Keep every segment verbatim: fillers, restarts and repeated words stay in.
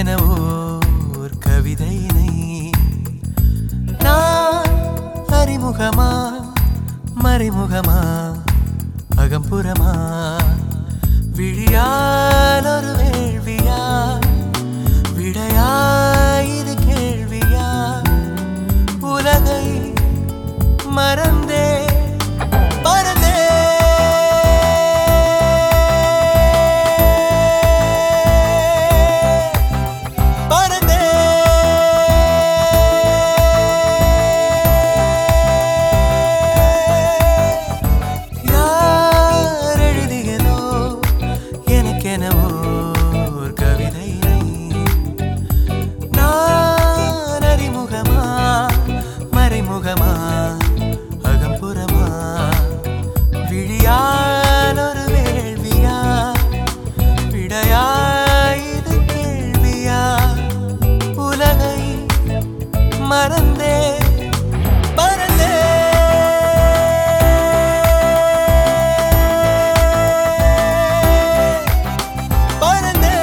எனக்கென ஓர் கவிதையினை நான் அறிமுகமா மறைமுகமா அகம்புறமா விழியால் ஒரு வேள்வியா விடையாயிரு கேள்வியா உலகை மறந்தே மறந்தே மறந்தே யார் எழுதியதோ எனக்கென ஓர் கவிதையினை நான் அறிமுகமா மறைமுகமா அகம்புறமா விழியால் ஒரு வேள்வியா விடையாயிரு கேள்வியா உலகை மறந்தே மறந்தே மறந்தே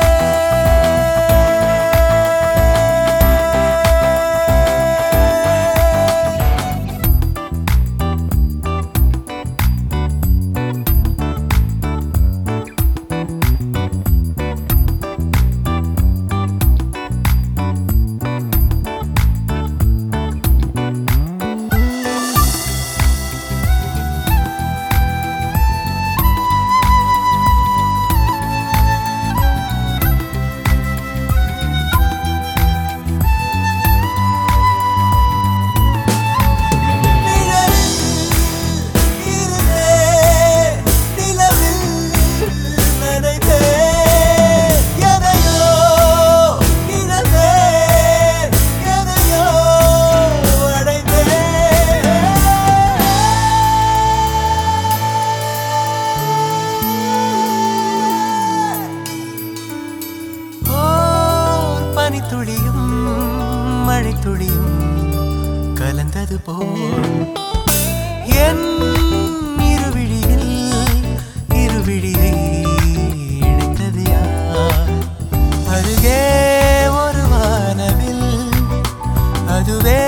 துளியும் மழை துளியும் கலந்தது போல் என் இருவிழியில் இருவிழியை இணைத்தது யார் அருகே ஒரு வானவில் அதுவே